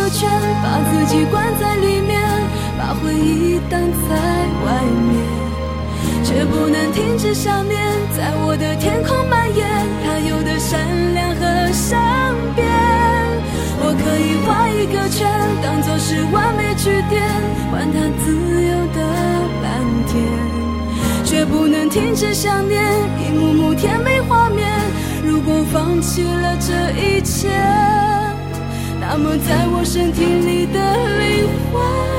圈，把自己关在里面，把回忆挡在外面，却不能停止想念，在我的天空蔓延，它有的善良和善变。我可以画一个圈，当作是完美句点，还它自由的蓝天，却不能停止想念，一幕幕甜美画面。如果放弃了这一切，那么在我身体里的灵魂